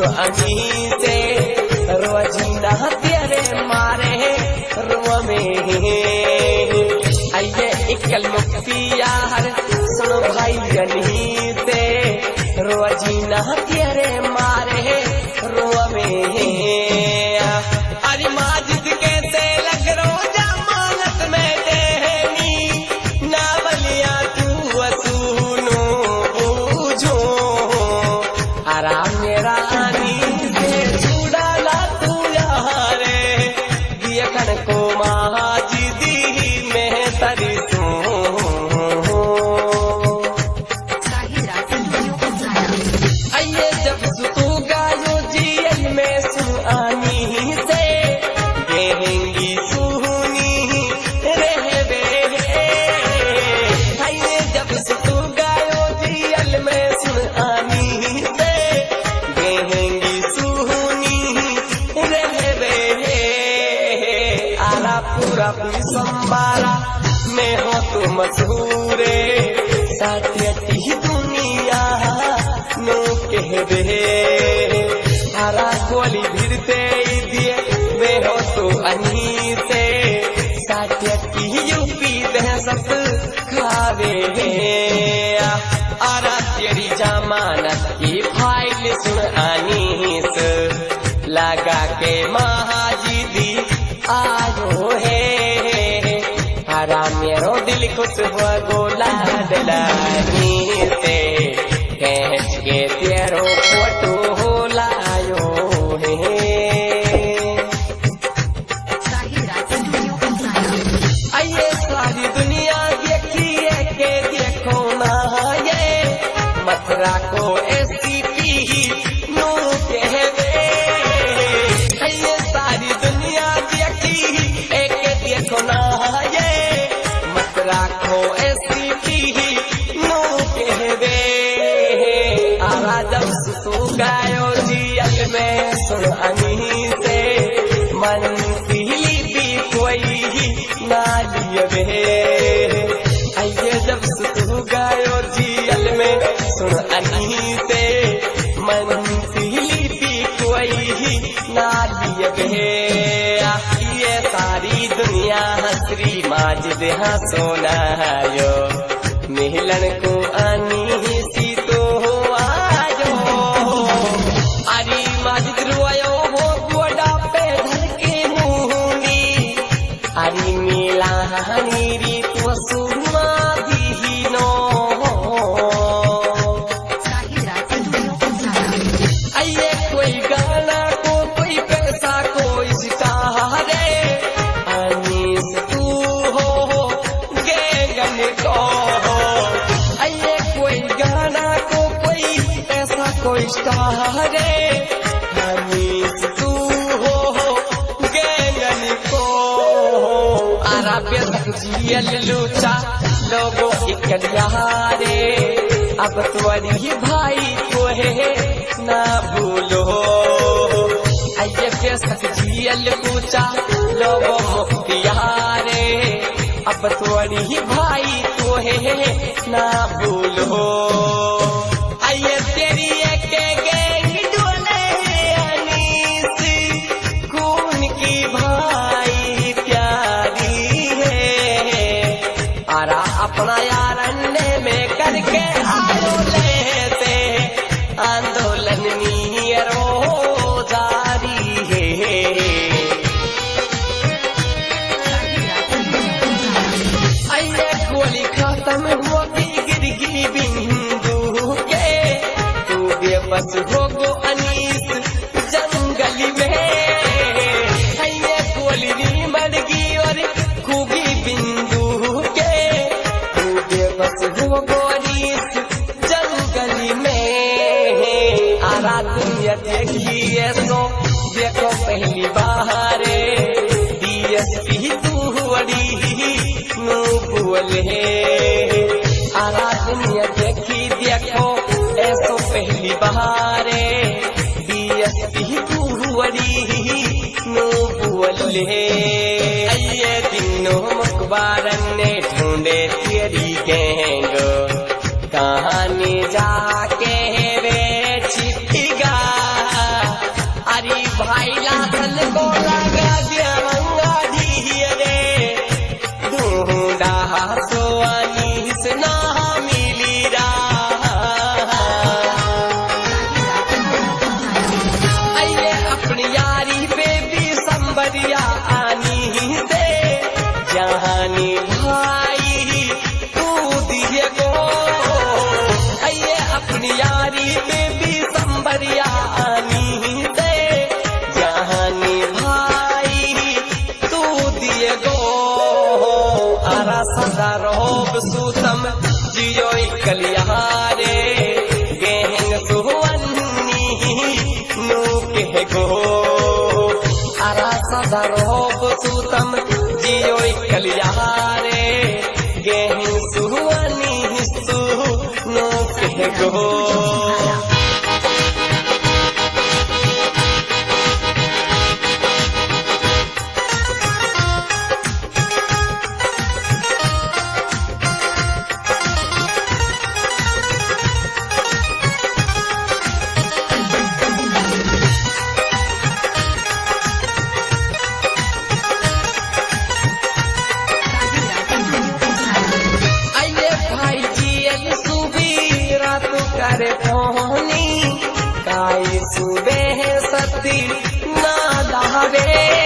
सुहानी से रोजीना तेरे मारे रुआ में आइए इकल मुक्तिया हर सुनो भाई जनी से रोजीना तेरे मारे रुआ में अरे माजिद कैसे लग रोजा मानत में देनी ना बलिया तू सुनो बूझो आराम मेरा आनी से छुड़ाला तू यारे दिया कन को माजिदी में तरी आइए जब तू गायो जियल में सुहानी से गेहेंगी सुहनी रहबे आइए जब तू गायो जियल में सुहानी से गेहेंगी सुहनी रहबे आला पूरा संबारा में हो तो मशहूरे साथी दुनिया नो कहबे हरा गोली भिड़ते दिए वे हो तो अनी से साथी यूपी दे सब खावे आरा तेरी जमानत की फाइल सुनानी से लगा के महाजीदी आयो है हरा मेरो दिल खुश हुआ गोला डलानी से कैच के तेरो फोटो हो लायो है आइए सारी दुनिया देखिए के देखो ना ये मथुरा को ऐसी पी नो कहवे आइए सारी दुनिया देखी एक देखो ना ये मथुरा को ऐसी पी नो कहवे आरा जब तू गायो जियल में सुहानी से मन पीली भी कोई ना लियवे आइए जब तू गायो जियल में सुहानी से मन पीली भी कोई ना लियवे ये सारी दुनिया हसरी माजिद हंसोना यो मिलन को आनी सी तो आयो अरे माजिद रुआयो हो गोडा पे धर के मुहनी अरे मिला हनीरी तो सुमा दीनो आइए कोई गाना को कोई पैसा कोई सितारे अनीस तू हो गैंगन को आइए कोई गाना को कोई पैसा कोई सितारे अनीस तू हो गैंगन को आराब्य जियल लूचा लोगों इकलियारे अब तुम्हारी भाई को है ना भूलो आइए फिर जियल पूछा लोगों मुख्तियारे अब तुम्हारी भाई को है ना भूलो आइए तेरी एक गैंग डोले अनीस खून की भाई प्यारी है आरा अपना यार अन्य में करके आयो लेते आंदोलन नीरो जारी है आइए गोली खत्म होती गिरगी बिंदु के तू बेबस हो गो अनीस जंगल में आइए गोली नी मरगी और खूबी बिंदु के तू बेबस हो गो अनीस जंगल में आरा दुनिया देखिए सो देखो पहली बारे डीएसपी तू बड़ी नो बोले आरा दुनिया देखी देखो ऐसो पहली बारे डीएसपी तू बड़ी नो बोले ये दिनों मकबारन ने ढूंढे तेरी गैंग कहानी जाके वे छिपी गा संबरिया आनी से जहानी भाई तू दिए गो अये अपनी यारी में भी संबरिया आनी से जहानी भाई तू दिए गो आरा सदा रोब सूतम जियो कलियारे गेहंग सुवन्नी नू के गो आरा सदा रोब सूतम जियो कलियारे गेहंग सुवन्नी सु नू के गो करे फोनी काई सुबह सती ना दावे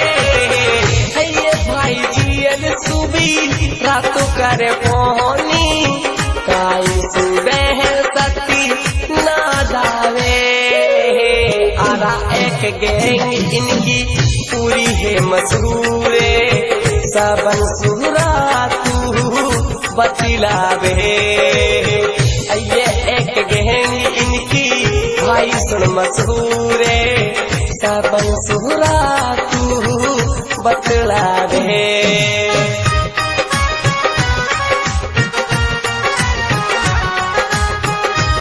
भाई जियल सुबी रात करे फोनी काई सुबह सती ना दावे आरा एक गैंग इनकी पूरी है मशहूरे सबन सुरा तू बतलावे ये एक गहंग इनकी भाई सुन मशहूरे सबन सुरा तू बतला